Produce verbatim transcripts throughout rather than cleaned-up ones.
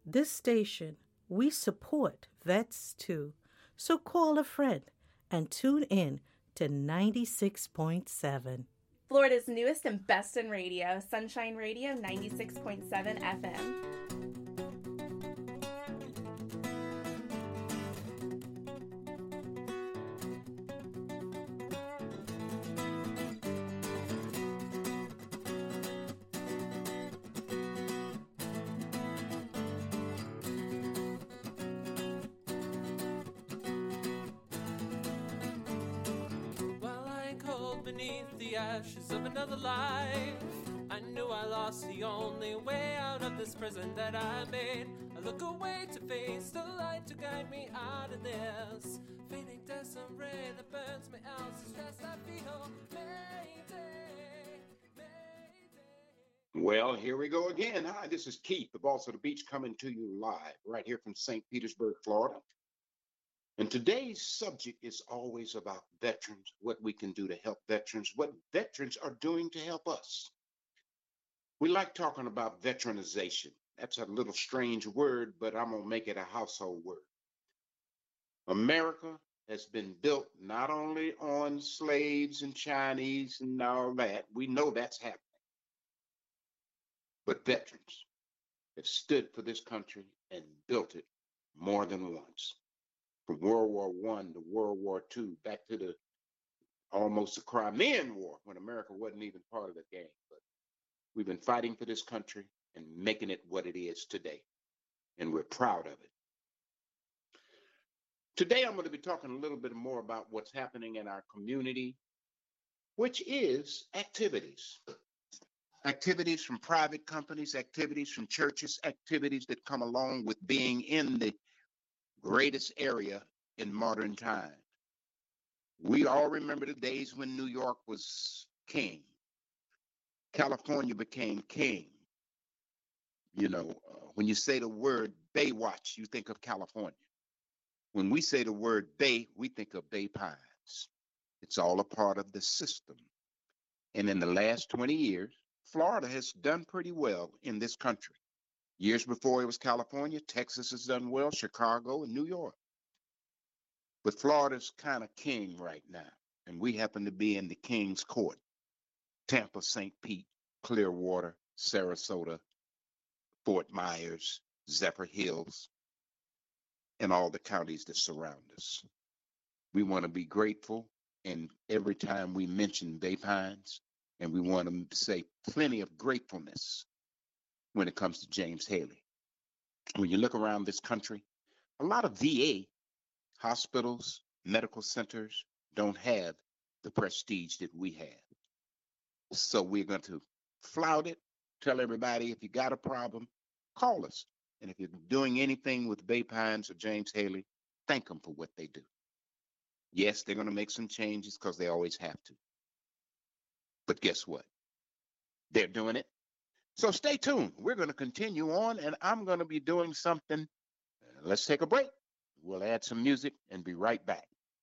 This station, we support vets too. So call a friend and tune in to ninety-six point seven. Florida's newest and best in radio, Sunshine Radio ninety-six point seven F M. Beneath the ashes of another life, I knew I lost the only way out of this prison that I made. I look away to face the light to guide me out of this fading disarray that burns me out. So stressed I feel Mayday, Mayday. Well, here we go again. Hi, this is Keith, the boss of the beach, coming to you live right here from Saint Petersburg, Florida. And today's subject is always about veterans, what we can do to help veterans, what veterans are doing to help us. We like talking about veteranization. That's a little strange word, but I'm going to make it a household word. America has been built not only on slaves and Chinese and all that. We know that's happening. But veterans have stood for this country and built it more than once. From World War One to World War Two, back to the almost the Crimean War, when America wasn't even part of the game. But we've been fighting for this country and making it what it is today. And we're proud of it. Today, I'm going to be talking a little bit more about what's happening in our community, which is activities. Activities from private companies, activities from churches, activities that come along with being in the greatest area in modern time. We all remember the days when New York was king. California became king. You know, uh, when you say the word Baywatch, you think of California. When we say the word Bay, we think of Bay Pines. It's all a part of the system. And in the last twenty years, Florida has done pretty well in this country. Years before it was California, Texas has done well, Chicago and New York. But Florida's kind of king right now, and we happen to be in the king's court. Tampa, Saint Pete, Clearwater, Sarasota, Fort Myers, Zephyr Hills, and all the counties that surround us. We want to be grateful, and every time we mention Bay Pines, and we want to say plenty of gratefulness when it comes to James Haley. When you look around this country, a lot of V A hospitals, medical centers don't have the prestige that we have. So we're going to flout it, tell everybody if you got a problem, call us. And if you're doing anything with Bay Pines or James Haley, thank them for what they do. Yes, they're going to make some changes because they always have to. But guess what? They're doing it. So stay tuned. We're going to continue on, and I'm going to be doing something. Uh, let's take a break. We'll add some music and be right back.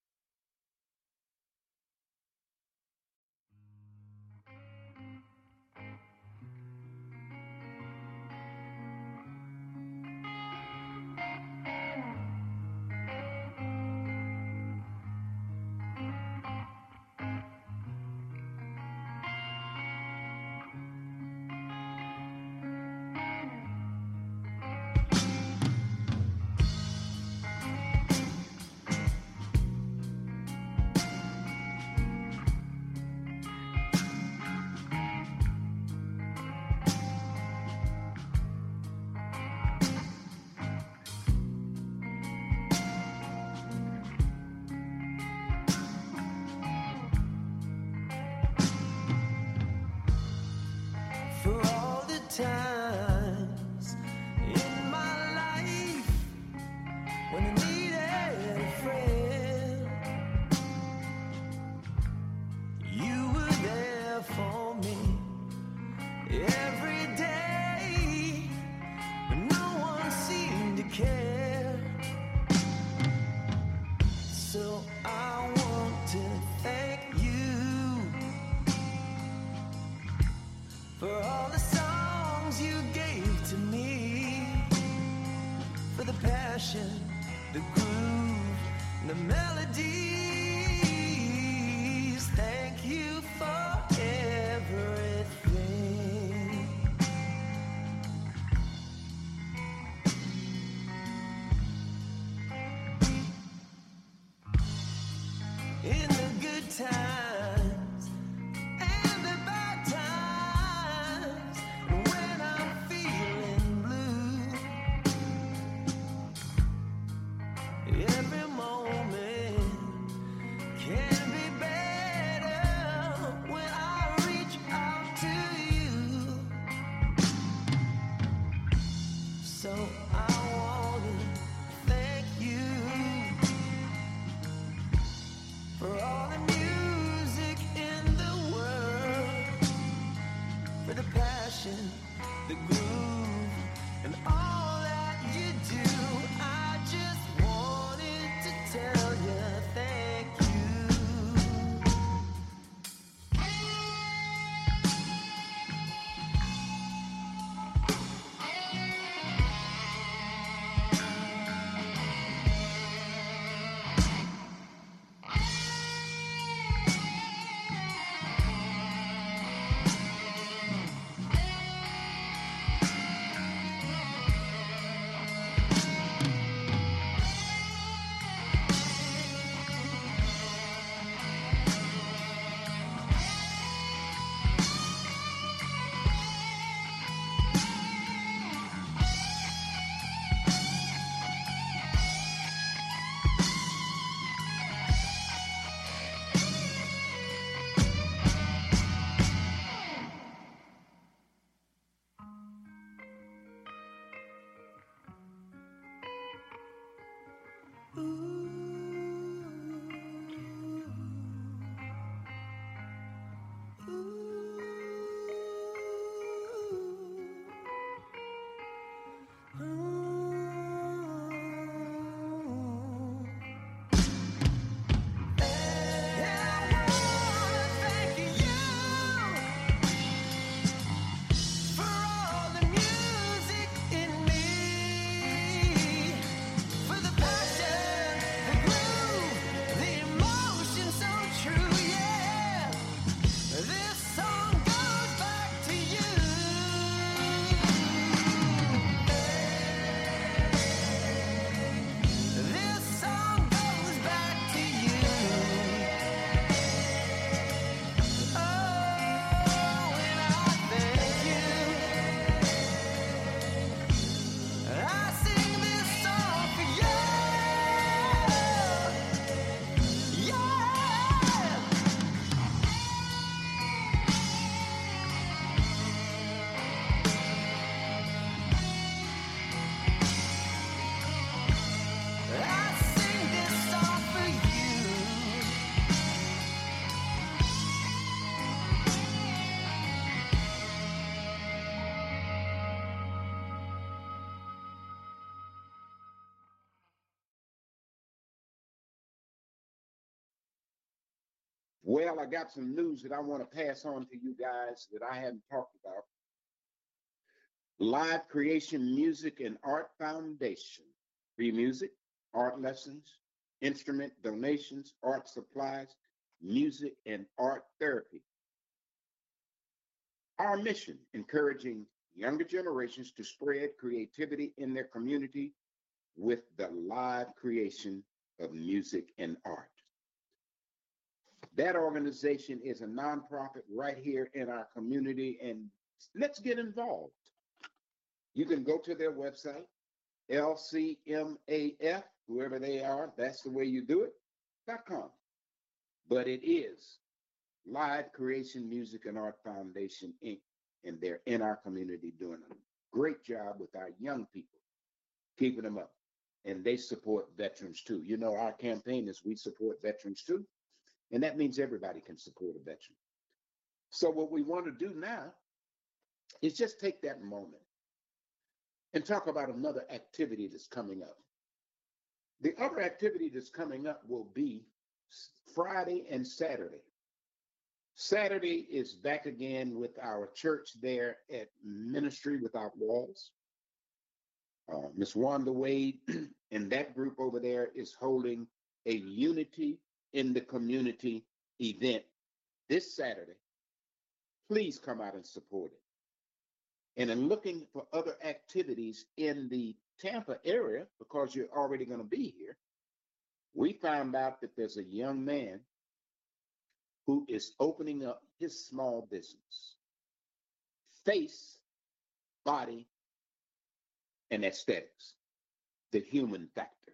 times in my life when I needed a friend. You were there for me every day, but no one seemed to care. So I want to thank you for all the songs you gave to me. passion, the groove, the melodies. Thank you for everything. In the good times and the bad times, when I'm feeling blue, every moment can be better when I reach out to you. So I want to thank you for all the music in the world, for the passion, the groove, and all that you do. I just wanted to tell you thank you. Well, I got some news that I want to pass on to you guys that I hadn't talked about. Live Creation Music and Art Foundation. Free music, art lessons, instrument donations, art supplies, music, and art therapy. Our mission, encouraging younger generations to spread creativity in their community with the live creation of music and art. That organization is a nonprofit right here in our community, and let's get involved. You can go to their website, L C M A F, whoever they are, that's the way you do it, .com. But it is Live Creation Music and Art Foundation, Incorporated, and they're in our community doing a great job with our young people, keeping them up. And they support veterans too. You know, our campaign is we support veterans too. And that means everybody can support a veteran. So what we want to do now is just take that moment and talk about another activity that's coming up. The other activity that's coming up will be Friday and Saturday. Saturday is back again with our church there at Ministry Without Walls. Uh, Miss Wanda Wade and that group over there is holding a Unity in the Community event this Saturday. Please come out and support it. And in looking for other activities in the Tampa area, because you're already going to be here, we found out that there's a young man who is opening up his small business, Face, Body, and Aesthetics, the human factor.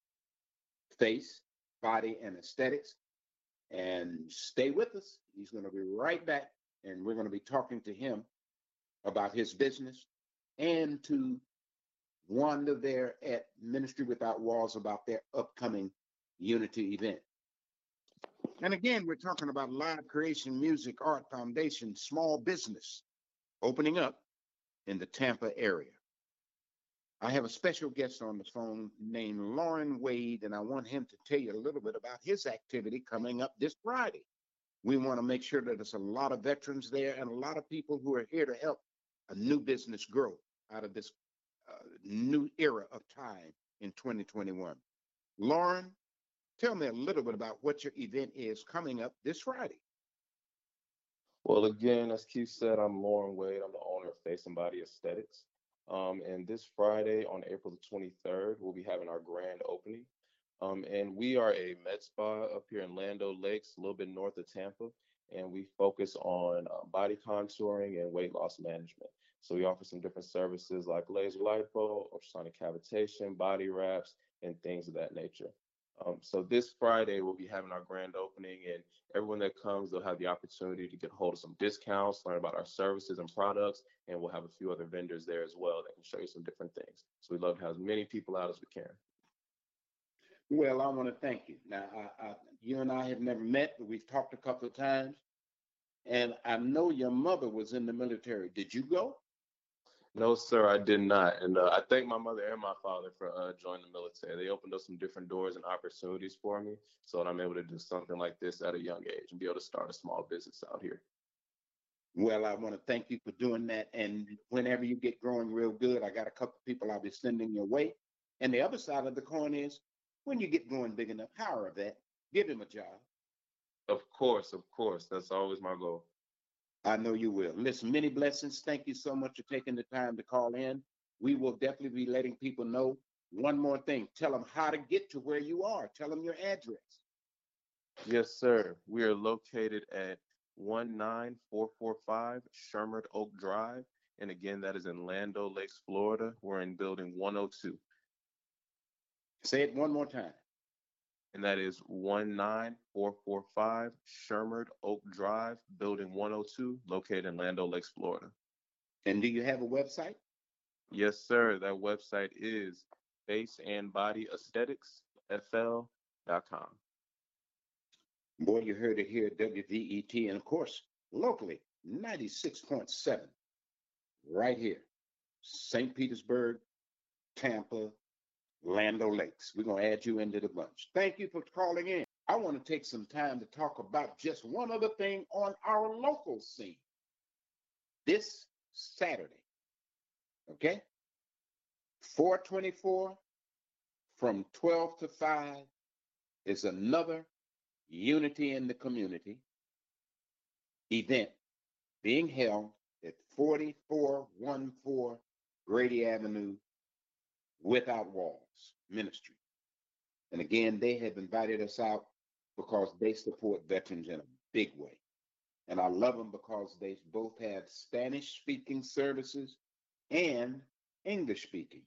Face, Body, and Aesthetics. And stay with us. He's going to be right back, and we're going to be talking to him about his business and to Wanda there at Ministry Without Walls about their upcoming Unity event. And again, we're talking about live creation, music, art, foundation, small business opening up in the Tampa area. I have a special guest on the phone named Lauren Wade, and I want him to tell you a little bit about his activity coming up this Friday. We want to make sure that there's a lot of veterans there and a lot of people who are here to help a new business grow out of this uh, new era of time in twenty twenty-one. Lauren, tell me a little bit about what your event is coming up this Friday. Well, again, as Keith said, I'm Lauren Wade. I'm the owner of Face and Body Aesthetics. Um, and this Friday on April the twenty-third, we'll be having our grand opening. Um, and we are a med spa up here in Lando Lakes, a little bit north of Tampa. And we focus on uh, body contouring and weight loss management. So we offer some different services like laser lipo, ultrasonic cavitation, body wraps, and things of that nature. Um, so this Friday, we'll be having our grand opening, and everyone that comes, they'll have the opportunity to get hold of some discounts, learn about our services and products, and we'll have a few other vendors there as well that can show you some different things. So we'd love to have as many people out as we can. Well, I want to thank you. Now, I, I, you and I have never met, but we've talked a couple of times, and I know your mother was in the military. Did you go? No, sir, I did not. And uh, I thank my mother and my father for uh, joining the military. They opened up some different doors and opportunities for me so that I'm able to do something like this at a young age and be able to start a small business out here. Well, I want to thank you for doing that. And whenever you get growing real good, I got a couple of people I'll be sending your way. And the other side of the coin is when you get going big enough, hire a vet, give him a job. Of course, of course. That's always my goal. I know you will. Listen, many blessings. Thank you so much for taking the time to call in. We will definitely be letting people know. One more thing, tell them how to get to where you are. Tell them your address. Yes, sir. We are located at one nine four four five Sherman Oak Drive. And again, that is in Lando Lakes, Florida. We're in building one oh two. Say it one more time. And that is one nine four four five Sherman Oak Drive, building one oh two, located in Lando Lakes, Florida. And do you have a website? Yes, sir. That website is face and body aesthetics f l dot com. Boy, you heard it here at W V E T, and of course, locally, ninety-six point seven, right here, Saint Petersburg, Tampa, Lando Lakes. We're going to add you into the bunch. Thank you for calling in. I want to take some time to talk about just one other thing on our local scene. This Saturday, okay, four twenty-four from twelve to five is another Unity in the Community event being held at forty-four fourteen Grady Avenue, Without Walls Ministry. And again, they have invited us out because they support veterans in a big way. And I love them because they both have Spanish speaking services and English speaking.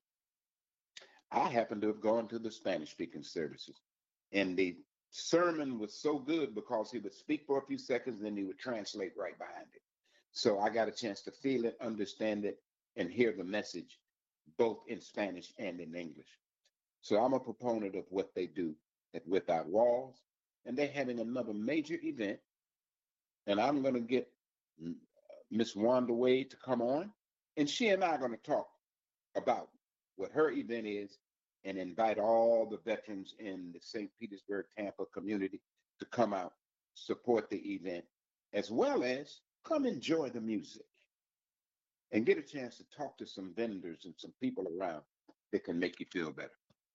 I happen to have gone to the Spanish speaking services, and the sermon was so good because he would speak for a few seconds and then he would translate right behind it. So I got a chance to feel it, understand it, and hear the message both in Spanish and in English. So I'm a proponent of what they do at Without Walls, and they're having another major event. And I'm going to get Miss Wanda Wade to come on, and she and I are going to talk about what her event is and invite all the veterans in the Saint Petersburg, Tampa community to come out, support the event, as well as come enjoy the music and get a chance to talk to some vendors and some people around. that can make you feel better.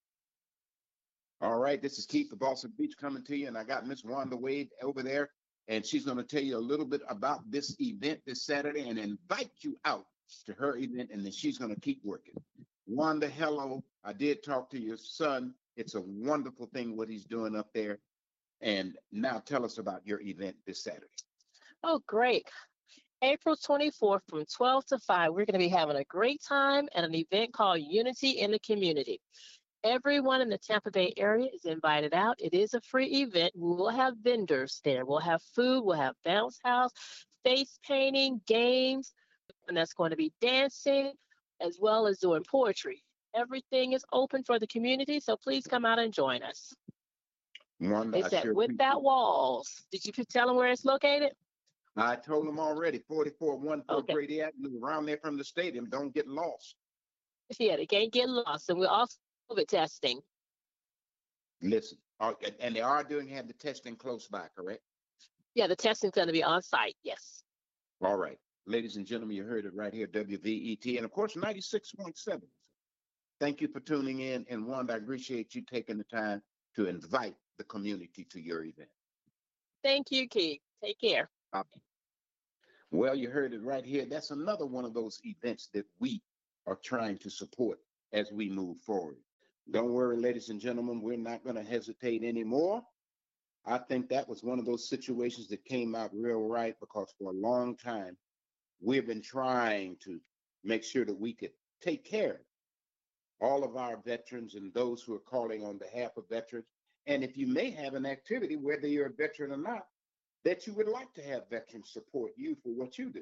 All right, this is Keith, the Boss of Beach, coming to you, and I got Miss Wanda Wade over there, and she's going to tell you a little bit about this event this Saturday and invite you out to her event, and then she's going to keep working. Wanda, hello. I did talk to your son. It's a wonderful thing what he's doing up there. And now tell us about your event this Saturday. Oh, great. April twenty-fourth from twelve to five, we're going to be having a great time at an event called Unity in the Community. Everyone in the Tampa Bay area is invited out. It is a free event. We will have vendors there. We'll have food. We'll have bounce house, face painting, games, and that's going to be dancing as well as doing poetry. Everything is open for the community, so please come out and join us. Wanda, It's I at sure Without appreciate it. Walls. Did you tell them where it's located? I told them already, forty-four one four Okay. Grady Avenue, around there from the stadium. Don't get lost. Yeah, they can't get lost. And we're also COVID testing. Listen, uh, and- and they are doing have the testing close by, correct? Yeah, the testing's going to be on site. Yes. All right. Ladies and gentlemen, you heard it right here, W V E T, and of course, ninety-six point seven. Thank you for tuning in. And Wanda, I appreciate you taking the time to invite the community to your event. Thank you, Keith. Take care. Uh, Well, you heard it right here. That's another one of those events that we are trying to support as we move forward. Don't worry, ladies and gentlemen, we're not going to hesitate anymore. I think that was one of those situations that came out real right, because for a long time, we've been trying to make sure that we could take care of all of our veterans and those who are calling on behalf of veterans. And if you may have an activity, whether you're a veteran or not, that you would like to have veterans support you for what you do,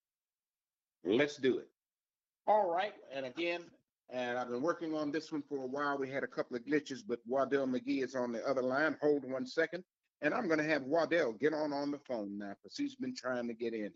let's do it. All right. And again, and I've been working on this one for a while. We had a couple of glitches, but Waddell McGee is on the other line. Hold one second. And I'm going to have Waddell get on on the phone now, because he's been trying to get in here.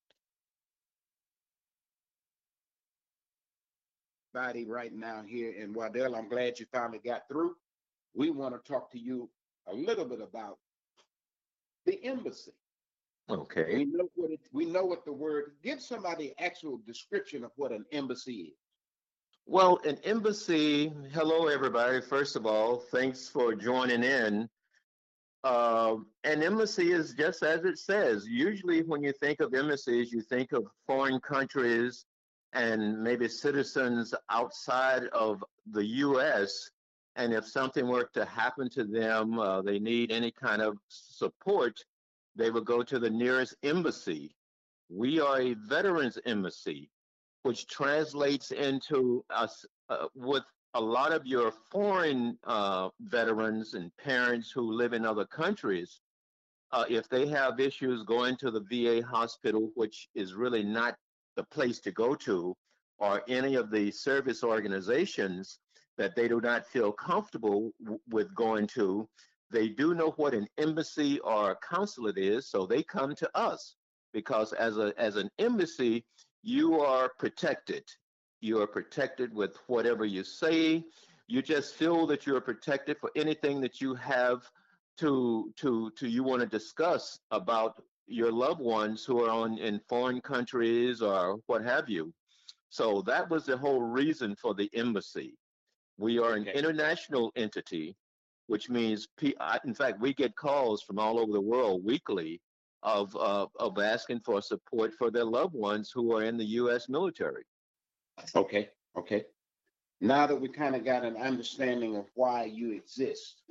Body right now here. And Waddell, I'm glad you finally got through. We want to talk to you a little bit about the embassy. Okay. We know what it, we know what the word, give somebody actual description of what an embassy is. Well, an embassy, hello, everybody. First of all, thanks for joining in. Uh, an embassy is just as it says. Usually when you think of embassies, you think of foreign countries and maybe citizens outside of the U S. And if something were to happen to them, uh, they need any kind of support, they would go to the nearest embassy. We are a veterans embassy, which translates into us uh, with a lot of your foreign uh, veterans and parents who live in other countries. Uh, if they have issues going to the V A hospital, which is really not the place to go to, or any of the service organizations that they do not feel comfortable w- with going to, they do know what an embassy or a consulate is, so they come to us, because as a as an embassy, you are protected. You are protected with whatever you say. You just feel that you're protected for anything that you have to to to you want to discuss about your loved ones who are on in foreign countries or what have you. So that was the whole reason for the embassy. We are an Okay. international entity, which means, P- I- in fact, we get calls from all over the world weekly of uh, of asking for support for their loved ones who are in the U S military. Okay, okay. Now that we kind of got an understanding of why you exist,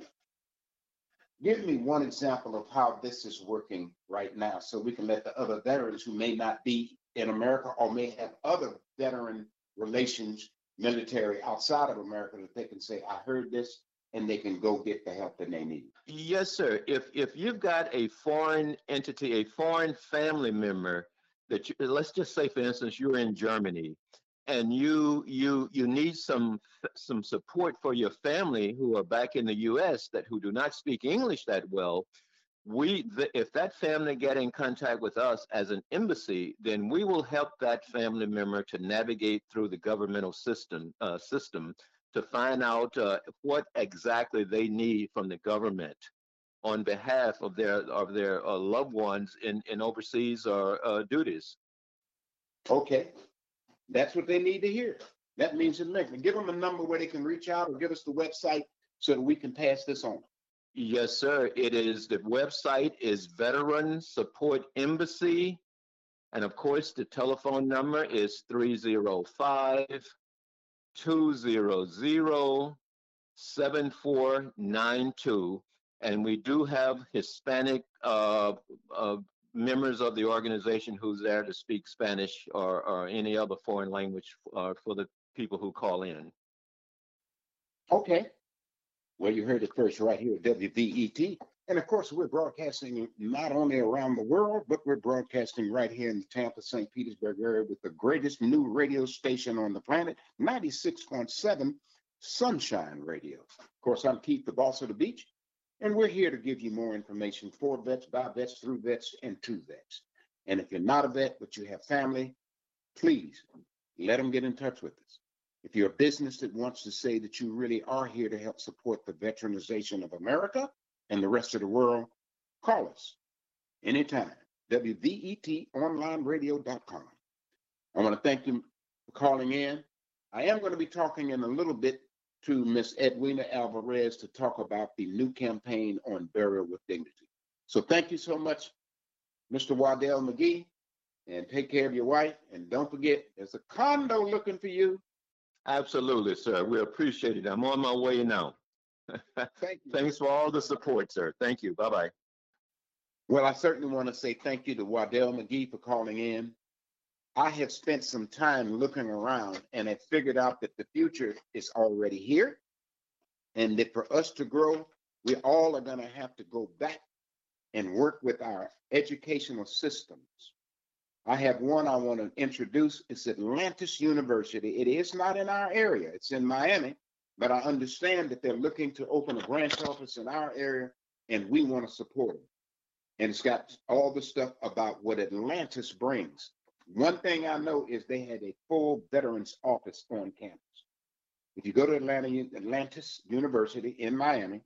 give me one example of how this is working right now, so we can let the other veterans who may not be in America or may have other veteran relations, military outside of America, that they can say, I heard this, and they can go get the help that they need. Yes, sir. If if you've got a foreign entity, a foreign family member that you, let's just say, for instance, you're in Germany, and you you you need some some support for your family who are back in the U S that who do not speak English that well, we th- if that family get in contact with us as an embassy, then we will help that family member to navigate through the governmental system uh, system to find out uh, what exactly they need from the government on behalf of their of their uh, loved ones in in overseas or uh, duties. Okay, that's what they need to hear. That means in Lincoln. Give them a number where they can reach out, or give us the website so that we can pass this on. Yes, sir. It is, the website is Veteran Support Embassy. And of course, the telephone number is three oh five, two hundred, seven four nine two. And we do have Hispanic uh, uh, members of the organization who's there to speak Spanish or, or any other foreign language uh, for the people who call in. Okay. Well, you heard it first right here at W V E T. And of course, we're broadcasting not only around the world, but we're broadcasting right here in the Tampa, Saint Petersburg area with the greatest new radio station on the planet, ninety-six point seven Sunshine Radio. Of course, I'm Keith, the boss of the beach, and we're here to give you more information for vets, by vets, through vets, and to vets. And if you're not a vet, but you have family, please let them get in touch with us. If you're a business that wants to say that you really are here to help support the veteranization of America and the rest of the world, call us anytime. W V E T online radio dot com. I want to thank you for calling in. I am going to be talking in a little bit to Miss Edwina Alvarez to talk about the new campaign on burial with dignity. So thank you so much, Mister Waddell McGee, and take care of your wife. And don't forget, there's a condo looking for you. Absolutely, sir. We appreciate it. I'm on my way now. Thank you. Thanks for all the support, sir. Thank you. Bye-bye. Well, I certainly want to say thank you to Waddell McGee for calling in. I have spent some time looking around and have figured out that the future is already here, and that for us to grow, we all are going to have to go back and work with our educational systems. I have one I want to introduce. It's Atlantis University. It is not in our area. It's in Miami, but I understand that they're looking to open a branch office in our area, and we want to support them. And it's got all the stuff about what Atlantis brings. One thing I know is they had a full veterans office on campus. If you go to Atlanta, Atlantis University in Miami,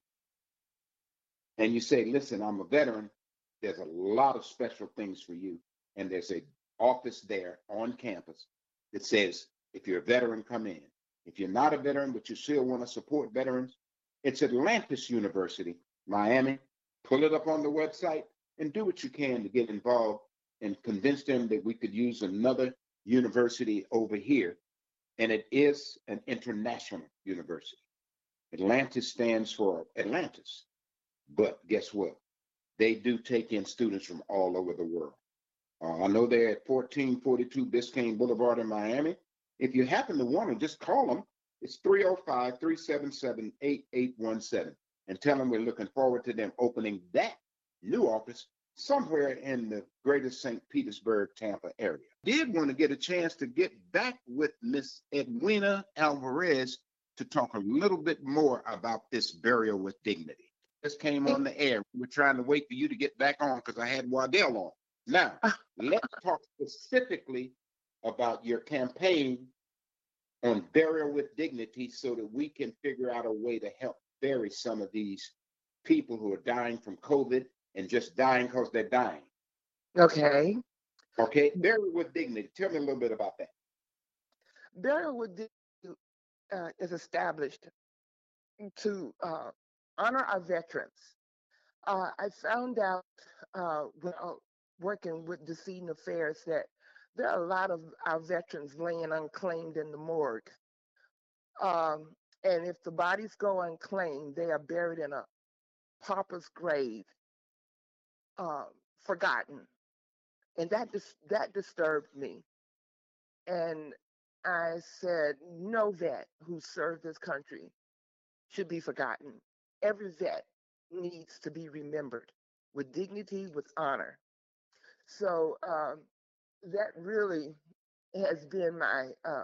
and you say, listen, I'm a veteran, there's a lot of special things for you. And there's an office there on campus that says, if you're a veteran, come in. If you're not a veteran, but you still want to support veterans, it's Atlantis University, Miami. Pull it up on the website and do what you can to get involved and convince them that we could use another university over here. And it is an international university. Atlantis stands for Atlantis. But guess what? They do take in students from all over the world. Uh, I know they're at fourteen forty-two Biscayne Boulevard in Miami. If you happen to want to, just call them. It's three oh five, three seven seven, eight eight one seven and tell them we're looking forward to them opening that new office somewhere in the greater Saint Petersburg, Tampa area. Did want to get a chance to get back with Miss Edwina Alvarez to talk a little bit more about this burial with dignity. This came on the air. We were trying to wait for you to get back on because I had Waddell on. Now, let's talk specifically about your campaign on burial with dignity so that we can figure out a way to help bury some of these people who are dying from COVID and just dying because they're dying. Okay. Okay, burial with dignity. Tell me a little bit about that. Burial with dignity uh, is established to uh, honor our veterans. Uh, I found out uh, while working with Decedent Affairs that there are a lot of our veterans laying unclaimed in the morgue. Um, and if the bodies go unclaimed, they are buried in a pauper's grave, uh, forgotten. And that dis- that disturbed me. And I said, no vet who served this country should be forgotten. Every vet needs to be remembered with dignity, with honor. So um, that really has been my uh,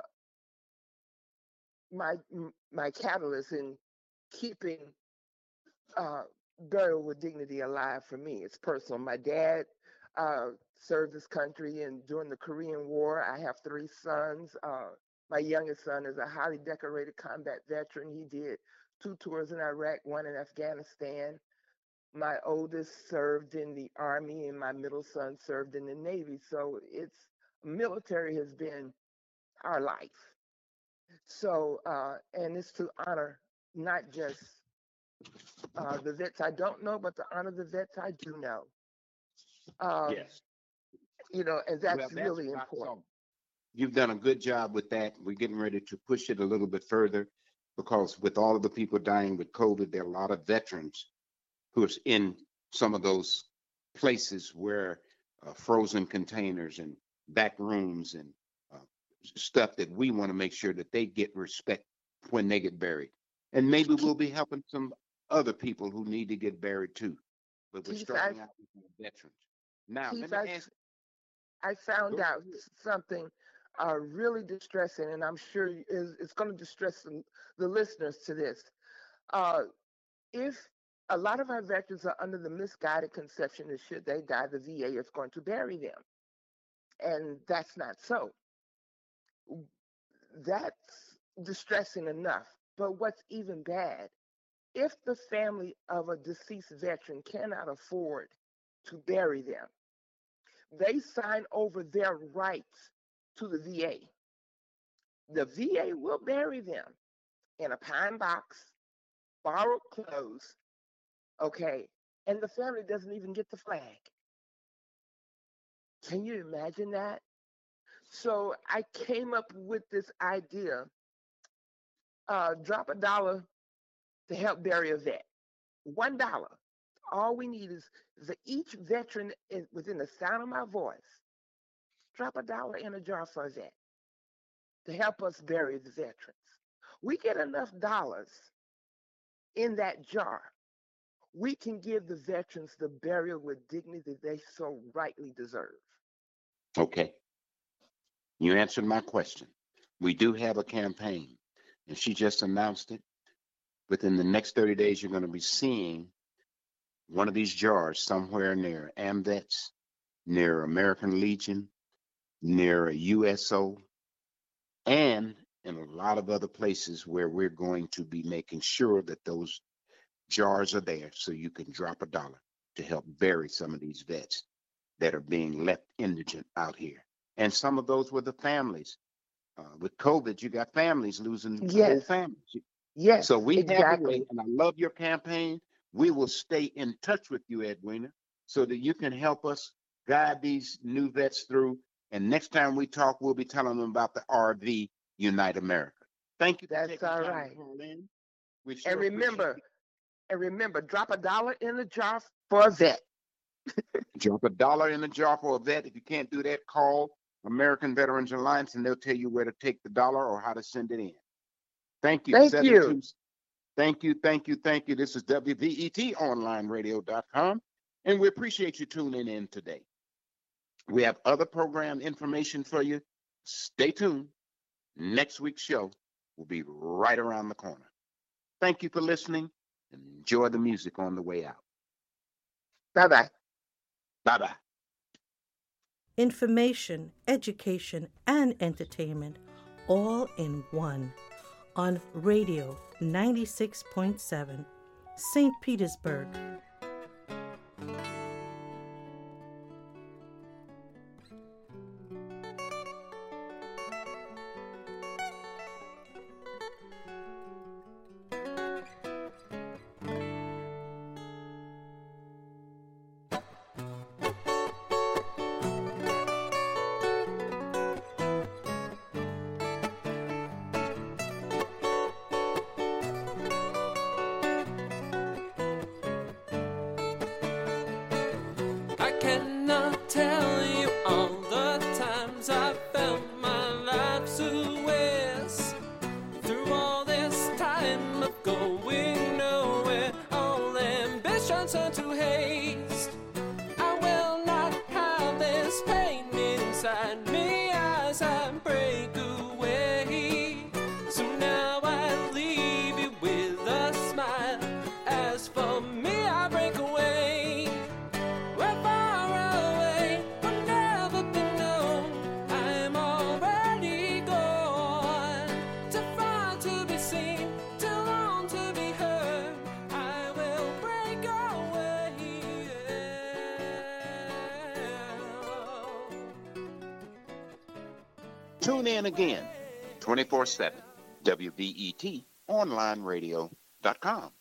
my my catalyst in keeping uh, burial with dignity alive for me. It's personal. My dad uh, served this country, and during the Korean War, I have three sons. Uh, my youngest son is a highly decorated combat veteran. He did two tours in Iraq, one in Afghanistan. My oldest served in the Army, and my middle son served in the Navy. So it's military has been our life. So, uh, and it's to honor not just uh, the vets I don't know, but to honor the vets I do know. Um, Yes. You know, and Well, that's that's really what I important. saw. You've done a good job with that. We're getting ready to push it a little bit further because with all of the people dying with COVID, there are a lot of veterans who are in some of those places where uh, frozen containers and back rooms and uh, stuff that we want to make sure that they get respect when they get buried. And maybe we'll be helping some other people who need to get buried too. But we're Keith, starting I, out with the veterans. Now, let Keith, me I, ask. I found Go out ahead. something uh, really distressing, and I'm sure is it's going to distress the, the listeners to this. Uh, if a lot of our veterans are under the misguided conception that should they die, the V A is going to bury them, and that's not so. That's distressing enough. But what's even bad, if the family of a deceased veteran cannot afford to bury them, they sign over their rights to the V A. The V A will bury them in a pine box, borrowed clothes, okay, and the family doesn't even get the flag. Can you imagine that? So I came up with this idea, uh, drop a dollar to help bury a vet. One dollar. All we need is the each veteran is within the sound of my voice. Drop a dollar in a jar for a vet to help us bury the veterans. We get enough dollars in that jar. We can give the veterans the burial with dignity that they so rightly deserve. Okay. You answered my question. We do have a campaign, and she just announced it. Within the next thirty days, you're going to be seeing one of these jars somewhere near AMVETS, near American Legion, near a U S O, and in a lot of other places where we're going to be making sure that those jars are there so you can drop a dollar to help bury some of these vets that are being left indigent out here. And some of those were the families. Uh, with COVID, you got families losing whole Yes, families. yes, So we have a way, exactly. and I love your campaign. We will stay in touch with you, Edwina, so that you can help us guide these new vets through. And next time we talk, we'll be telling them about the R V Unite America. Thank you for That's taking all time to right. call in. We And sure appreciate remember, it. and remember, drop a dollar in the jar for a vet. Drop a dollar in the jar for a vet. If you can't do that, call American Veterans Alliance, and they'll tell you where to take the dollar or how to send it in. Thank you. Thank you. seven two Thank you, thank you, thank you. This is W V E T online radio dot com, and we appreciate you tuning in today. We have other program information for you. Stay tuned. Next week's show will be right around the corner. Thank you for listening. Enjoy the music on the way out. Bye-bye. Bye-bye. Information, education, and entertainment all in one on Radio ninety-six point seven, Saint Petersburg. I cannot tell you all the times I felt my life's a waste. Through all this time of going nowhere, all ambition turned to haste. I will not have this pain inside me as I break away. So now I leave you with a smile. As for me, I break away. We're far away, will never be known. I'm already gone. Too far to be seen, too long to be heard. I will break away. Tune in again, twenty-four seven. W B E T online radio dot com.